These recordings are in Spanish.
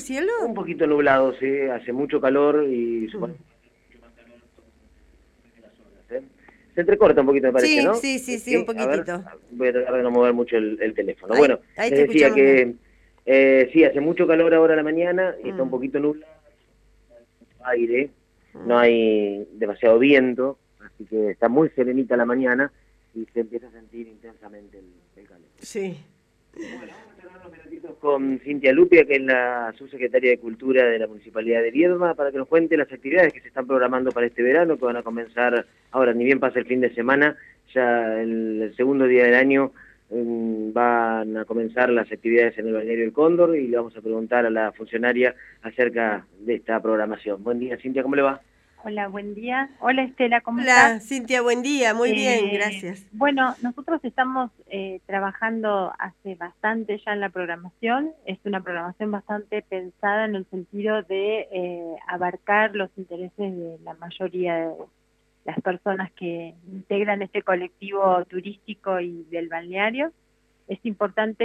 cielo? Un poquito nublado, sí, hace mucho calor y Mm. supone mucho más calor en las horas, ¿eh? Se entrecorta un poquito, me parece, Sí, ¿no? sí, sí, sí, un Sí, a ver, poquitito. voy a tratar de no mover mucho el teléfono. Ahí, Bueno, ahí les te decía escuchamos bien. que sí, hace mucho calor ahora a la mañana y está un Mm, poquito nublado, aire, no mm. hay demasiado viento, así que está muy serenita la mañana y se empieza a sentir intensamente el calor. Sí. Bueno, vamos a charlar unos minutitos con Cintia Lupia, que es la subsecretaria de Cultura de la Municipalidad de Viedma, para que nos cuente las actividades que se están programando para este verano, que van a comenzar ahora, ni bien pasa el fin de semana, ya el segundo día del año van a comenzar las actividades en el balneario El Cóndor y le vamos a preguntar a la funcionaria acerca de esta programación. Buen día, Cintia, ¿cómo le va? Hola, buen día. Hola Estela, ¿cómo estás? Hola, Cintia, buen día. Muy bien, gracias. Bueno, nosotros estamos trabajando hace bastante ya en la programación. Es una programación bastante pensada en el sentido de abarcar los intereses de la mayoría de las personas que integran este colectivo turístico y del balneario. Es importante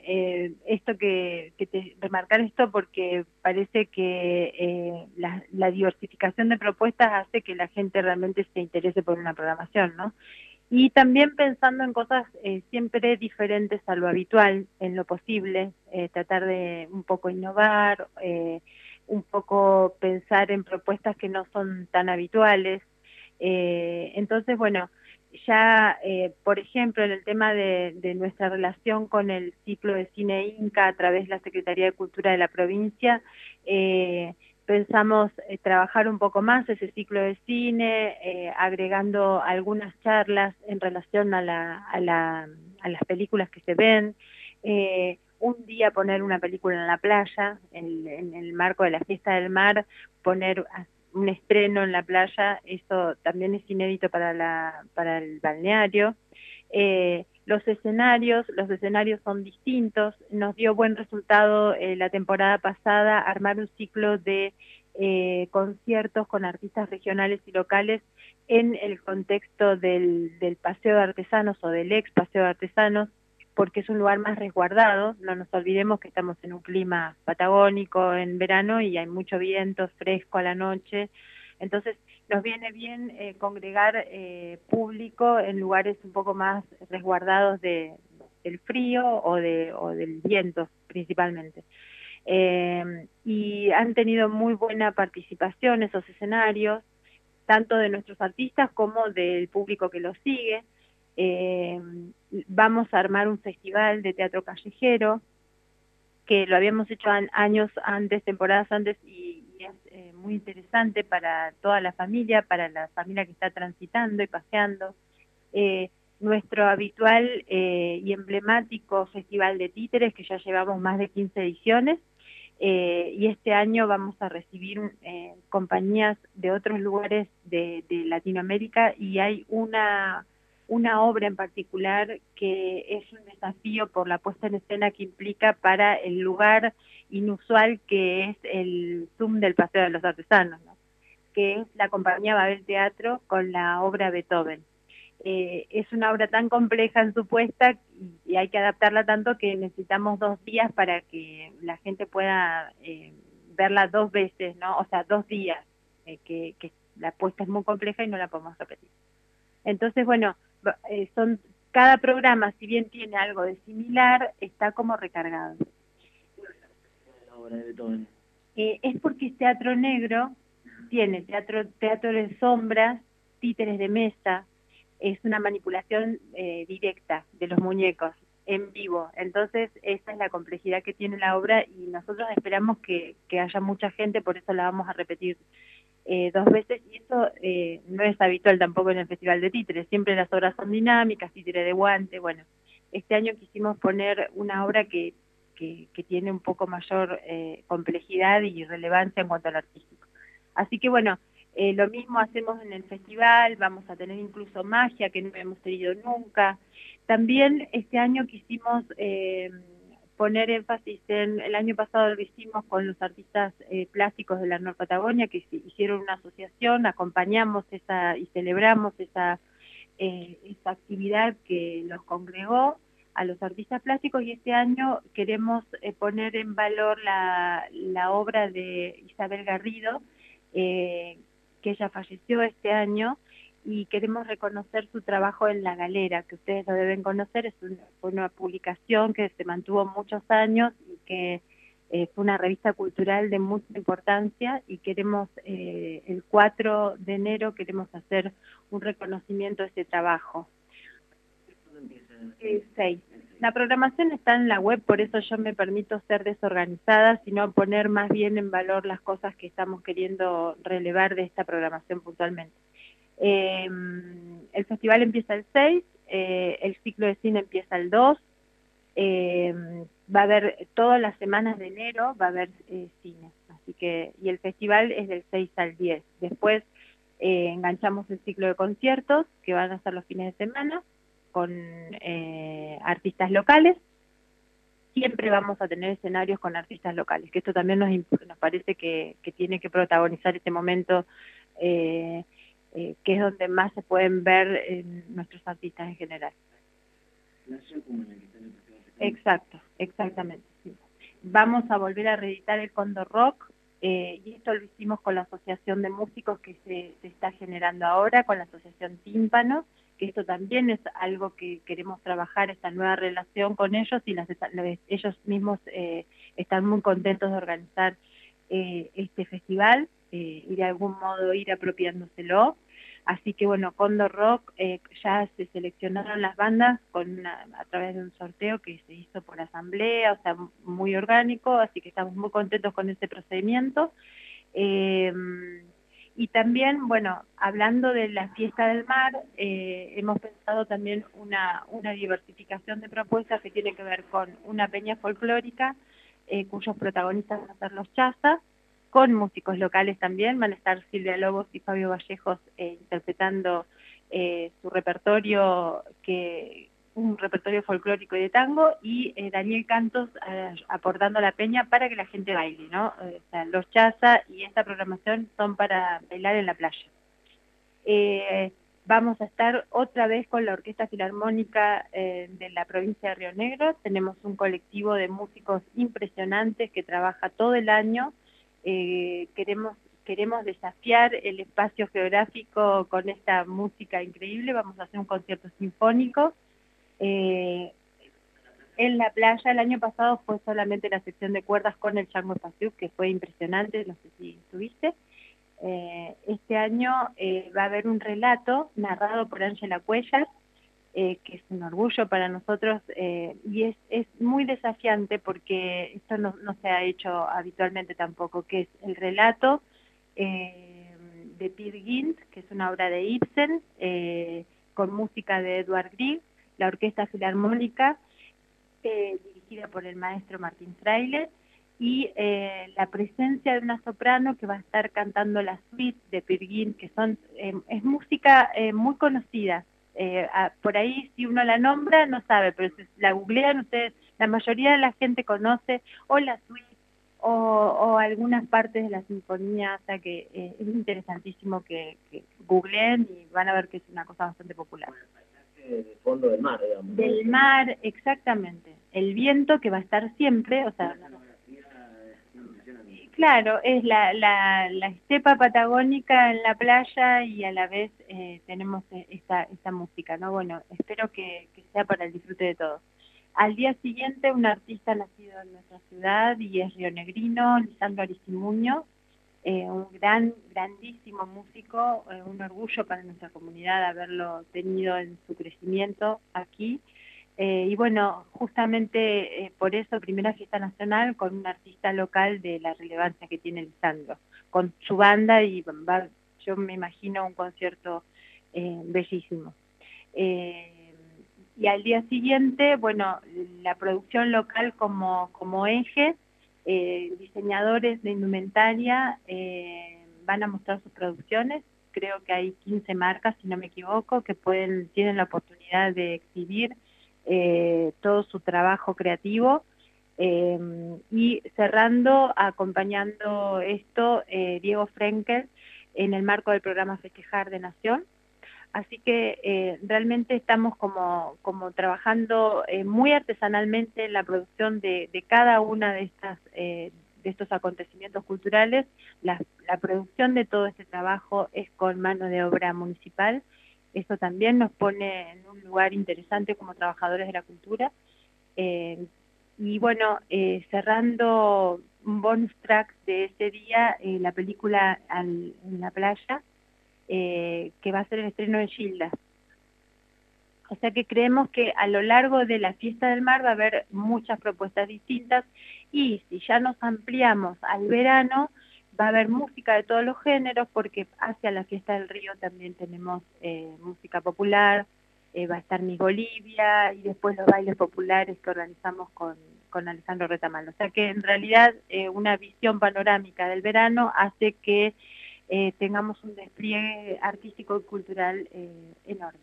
remarcar esto porque parece que la diversificación de propuestas hace que la gente realmente se interese por una programación, ¿no? Y también pensando en cosas siempre diferentes a lo habitual, en lo posible, tratar de un poco innovar, un poco pensar en propuestas que no son tan habituales. Entonces, bueno, ya, por ejemplo, en el tema de nuestra relación con el ciclo de cine Inca a través de la Secretaría de Cultura de la provincia, pensamos trabajar un poco más ese ciclo de cine, agregando algunas charlas en relación a las películas que se ven, un día poner una película en la playa, en el marco de la fiesta del mar, poner un estreno en la playa, eso también es inédito para el balneario. Los escenarios son distintos, nos dio buen resultado la temporada pasada armar un ciclo de conciertos con artistas regionales y locales en el contexto del Paseo de Artesanos o del ex Paseo de Artesanos, porque es un lugar más resguardado. No nos olvidemos que estamos en un clima patagónico en verano y hay mucho viento fresco a la noche, entonces nos viene bien congregar público en lugares un poco más resguardados del frío o del viento principalmente. Y han tenido muy buena participación esos escenarios, tanto de nuestros artistas como del público que los sigue. Eh, Vamos a armar un festival de teatro callejero, que lo habíamos hecho años antes, temporadas antes, y es muy interesante para toda para la familia que está transitando y paseando. Eh, Nuestro habitual y emblemático Festival de Títeres, que ya llevamos más de 15 ediciones, y este año vamos a recibir compañías de otros lugares de Latinoamérica, y hay una obra en particular que es un desafío por la puesta en escena que implica para el lugar inusual que es el Zoom del Paseo de los Artesanos, ¿no? Que es la compañía Babel Teatro con la obra Beethoven. Es una obra tan compleja en su puesta y hay que adaptarla tanto que necesitamos 2 días para que la gente pueda verla 2 veces, ¿no? O sea, 2 días, que la puesta es muy compleja y no la podemos repetir. Entonces, bueno, cada programa, si bien tiene algo de similar, está como recargado. La obra de Beethoven. Es porque es teatro negro, tiene teatro de sombras, títeres de mesa, es una manipulación directa de los muñecos en vivo. Entonces, esa es la complejidad que tiene la obra y nosotros esperamos que haya mucha gente, por eso la vamos a repetir 2 veces, y eso no es habitual tampoco en el Festival de Títeres. Siempre las obras son dinámicas, títere de guante. Bueno, este año quisimos poner una obra que tiene un poco mayor complejidad y relevancia en cuanto al artístico. Así que bueno, lo mismo hacemos en el festival, vamos a tener incluso magia que no hemos tenido nunca. También este año quisimos poner énfasis el año pasado lo hicimos con los artistas plásticos de la Nor Patagonia, que hicieron una asociación, acompañamos y celebramos esa actividad que los congregó. a los artistas plásticos, y este año queremos poner en valor la obra de Isabel Garrido, que ella falleció este año, y queremos reconocer su trabajo en La Galera, que ustedes lo deben conocer. Fue una publicación que se mantuvo muchos años y que fue una revista cultural de mucha importancia, y queremos, el 4 de enero, queremos hacer un reconocimiento de ese trabajo. 6. La programación está en la web, por eso yo me permito ser desorganizada, sino poner más bien en valor las cosas que estamos queriendo relevar de esta programación puntualmente. El festival empieza el 6, el ciclo de cine empieza el 2, va a haber todas las semanas de enero, va a haber cine, así que, y el festival es del 6 al 10. Después enganchamos el ciclo de conciertos, que van a ser los fines de semana, con artistas locales. Siempre vamos a tener escenarios con artistas locales, que esto también nos parece que tiene que protagonizar este momento, que es donde más se pueden ver nuestros artistas en general. Exacto, exactamente. Sí. Vamos a volver a reeditar el Cóndor Rock, y esto lo hicimos con la Asociación de Músicos que se está generando ahora, con la Asociación Tímpano, que esto también es algo que queremos trabajar, esta nueva relación con ellos, y ellos mismos están muy contentos de organizar este festival, y de algún modo ir apropiándoselo. Así que bueno, Cóndor Rock, ya se seleccionaron las bandas a través de un sorteo que se hizo por asamblea, o sea, muy orgánico, así que estamos muy contentos con ese procedimiento. Y también, bueno, hablando de la fiesta del mar, hemos pensado también una diversificación de propuestas que tiene que ver con una peña folclórica, cuyos protagonistas van a ser los chazas, con músicos locales también. Van a estar Silvia Lobos y Fabio Vallejos interpretando su repertorio, un repertorio folclórico y de tango, y Daniel Cantos aportando la peña para que la gente baile, ¿no? O sea, los chazas y esta programación son para bailar en la playa. Vamos a estar otra vez con la Orquesta Filarmónica de la provincia de Río Negro. Tenemos un colectivo de músicos impresionantes que trabaja todo el año. Queremos desafiar el espacio geográfico con esta música increíble. Vamos a hacer un concierto sinfónico en la playa. El año pasado fue solamente la sección de cuerdas con el Chango Espaciú, que fue impresionante, no sé si estuviste. Este año va a haber un relato narrado por Ángela Cuellar, que es un orgullo para nosotros, y es muy desafiante porque esto no se ha hecho habitualmente tampoco, que es el relato de Peer Gynt, que es una obra de Ibsen, con música de Edvard Grieg, la Orquesta Filarmónica, dirigida por el maestro Martín Fraile, y la presencia de una soprano que va a estar cantando la suite de Peer Gynt, que es música muy conocida. Por ahí, si uno la nombra, no sabe, pero si la googlean ustedes, la mayoría de la gente conoce o la suite o algunas partes de la sinfonía, o sea que es interesantísimo que googleen y van a ver que es una cosa bastante popular. De fondo del mar, digamos. Del mar, exactamente. El viento que va a estar siempre, o sea... Claro, es la estepa patagónica en la playa, y a la vez tenemos esta música, ¿no? Bueno, espero que sea para el disfrute de todos. Al día siguiente, un artista nacido en nuestra ciudad y es rionegrino, Lisandro Aristimuño, un grandísimo músico, un orgullo para nuestra comunidad haberlo tenido en su crecimiento aquí. Y bueno, justamente por eso, primera fiesta nacional con un artista local de la relevancia que tiene Lisandro, con su banda, y yo me imagino un concierto bellísimo. Y al día siguiente, bueno, la producción local como eje, diseñadores de indumentaria van a mostrar sus producciones. Creo que hay 15 marcas, si no me equivoco, que tienen la oportunidad de exhibir todo su trabajo creativo, y cerrando, acompañando esto, Diego Frenkel, en el marco del programa Festejar de Nación. Así que realmente estamos como trabajando muy artesanalmente en la producción de cada una de estos acontecimientos culturales. La producción de todo este trabajo es con mano de obra municipal. Eso también nos pone en un lugar interesante como trabajadores de la cultura. Y bueno, cerrando un bonus track de ese día, la película en la playa, que va a ser el estreno de Gilda. O sea que creemos que a lo largo de la Fiesta del Mar va a haber muchas propuestas distintas, y si ya nos ampliamos al verano, va a haber música de todos los géneros, porque hacia la Fiesta del Río también tenemos música popular, va a estar Miss Bolivia, y después los bailes populares que organizamos con Alejandro Retamal. O sea que en realidad una visión panorámica del verano hace que tengamos un despliegue artístico y cultural enorme.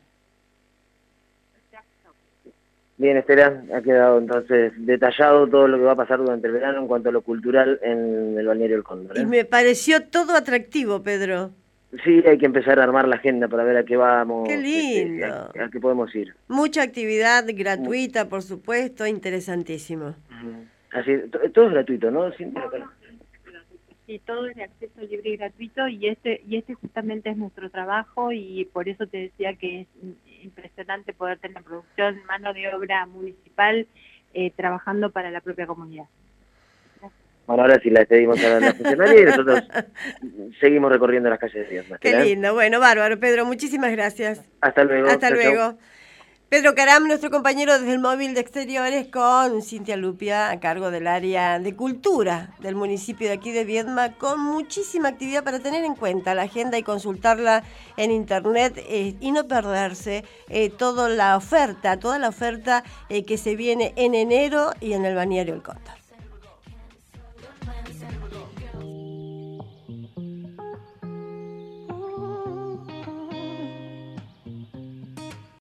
Bien, Estela, ha quedado entonces detallado todo lo que va a pasar durante el verano en cuanto a lo cultural en el balneario El Cóndor, ¿eh? Y me pareció todo atractivo, Pedro. Sí, hay que empezar a armar la agenda para ver a qué vamos, Qué lindo. a qué podemos ir. Mucha actividad gratuita, por supuesto, interesantísimo. Así, todo es gratuito, ¿no? Sí, todo es de acceso libre y gratuito, y este justamente es nuestro trabajo, y por eso te decía que es impresionante poder tener producción, mano de obra municipal, trabajando para la propia comunidad. Bueno, ahora sí la despedimos a la funcionaria y nosotros seguimos recorriendo las calles de Viedma. Qué lindo, bueno, bárbaro, Pedro, muchísimas gracias. Hasta luego. Hasta Chau, luego. chau. Pedro Caram, nuestro compañero desde el móvil de exteriores, con Cintia Lupia a cargo del área de cultura del municipio de aquí de Viedma, con muchísima actividad para tener en cuenta la agenda y consultarla en internet, y no perderse toda la oferta que se viene en enero y en el balneario El Cóndor.